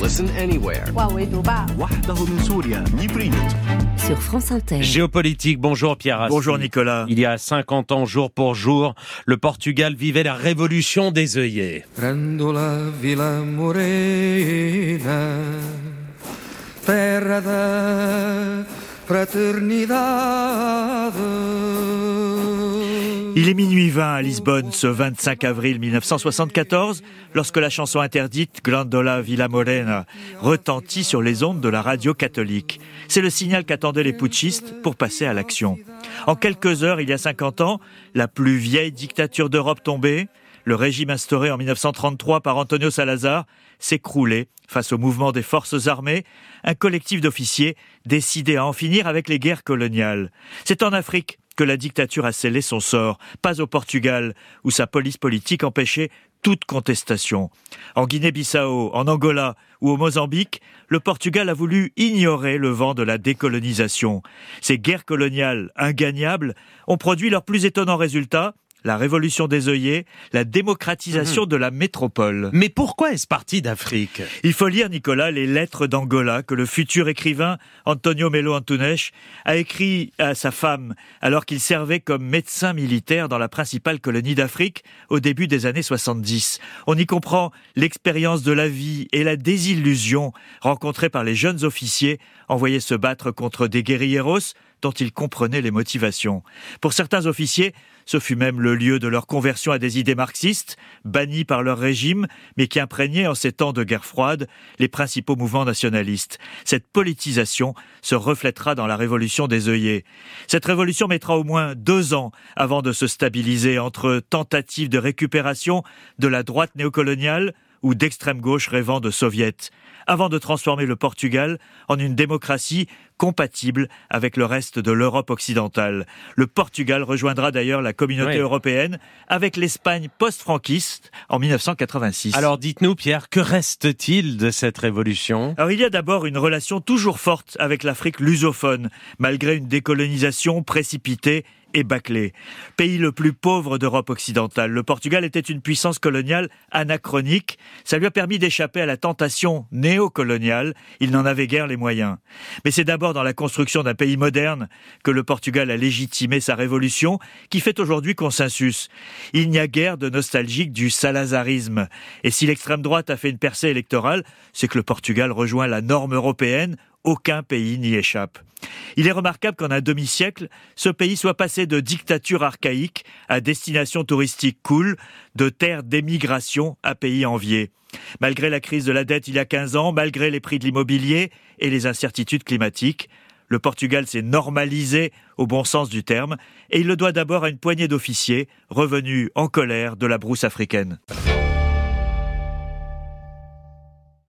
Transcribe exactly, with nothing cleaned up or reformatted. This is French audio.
Listen anywhere. Sur France Inter. Géopolitique, bonjour Pierre Rassi. Bonjour Nicolas. Il y a cinquante ans, jour pour jour, le Portugal vivait la révolution des œillets. Grandola Vila Morena, terra da fraternidade. Il est minuit vingt à Lisbonne ce vingt-cinq avril mille neuf cent soixante-quatorze, lorsque la chanson interdite Grandola Vila Morena retentit sur les ondes de la radio catholique. C'est le signal qu'attendaient les putschistes pour passer à l'action. En quelques heures, il y a cinquante ans, la plus vieille dictature d'Europe tombée, le régime instauré en mille neuf cent trente-trois par Antonio Salazar s'écroulait face au mouvement des forces armées, un collectif d'officiers décidé à en finir avec les guerres coloniales. C'est en Afrique que la dictature a scellé son sort, pas au Portugal, où sa police politique empêchait toute contestation. En Guinée-Bissau, en Angola ou au Mozambique, le Portugal a voulu ignorer le vent de la décolonisation. Ces guerres coloniales ingagnables ont produit leurs plus étonnants résultats: la révolution des œillets, la démocratisation mmh. de la métropole. Mais pourquoi est-ce parti d'Afrique ? Il faut lire, Nicolas, les lettres d'Angola que le futur écrivain Antonio Melo Antunes a écrit à sa femme alors qu'il servait comme médecin militaire dans la principale colonie d'Afrique au début des années soixante-dix. On y comprend l'expérience de la vie et la désillusion rencontrée par les jeunes officiers envoyés se battre contre des guérilleros dont ils comprenaient les motivations. Pour certains officiers, ce fut même le lieu de leur conversion à des idées marxistes, bannies par leur régime, mais qui imprégnaient en ces temps de guerre froide les principaux mouvements nationalistes. Cette politisation se reflètera dans la révolution des œillets. Cette révolution mettra au moins deux ans avant de se stabiliser entre tentatives de récupération de la droite néocoloniale ou d'extrême gauche rêvant de soviets, avant de transformer le Portugal en une démocratie compatible avec le reste de l'Europe occidentale. Le Portugal rejoindra d'ailleurs la communauté oui. européenne avec l'Espagne post-franquiste en mille neuf cent quatre-vingt-six. Alors dites-nous Pierre, que reste-t-il de cette révolution ? Alors il y a d'abord une relation toujours forte avec l'Afrique lusophone, malgré une décolonisation précipitée et bâclé. Pays le plus pauvre d'Europe occidentale, le Portugal était une puissance coloniale anachronique. Ça lui a permis d'échapper à la tentation néocoloniale. Il n'en avait guère les moyens. Mais c'est d'abord dans la construction d'un pays moderne que le Portugal a légitimé sa révolution, qui fait aujourd'hui consensus. Il n'y a guère de nostalgique du salazarisme. Et si l'extrême droite a fait une percée électorale, c'est que le Portugal rejoint la norme européenne. Aucun pays n'y échappe. Il est remarquable qu'en un demi-siècle, ce pays soit passé de dictature archaïque à destination touristique cool, de terre d'émigration à pays envié. Malgré la crise de la dette il y a quinze ans, malgré les prix de l'immobilier et les incertitudes climatiques, le Portugal s'est normalisé au bon sens du terme et il le doit d'abord à une poignée d'officiers revenus en colère de la brousse africaine.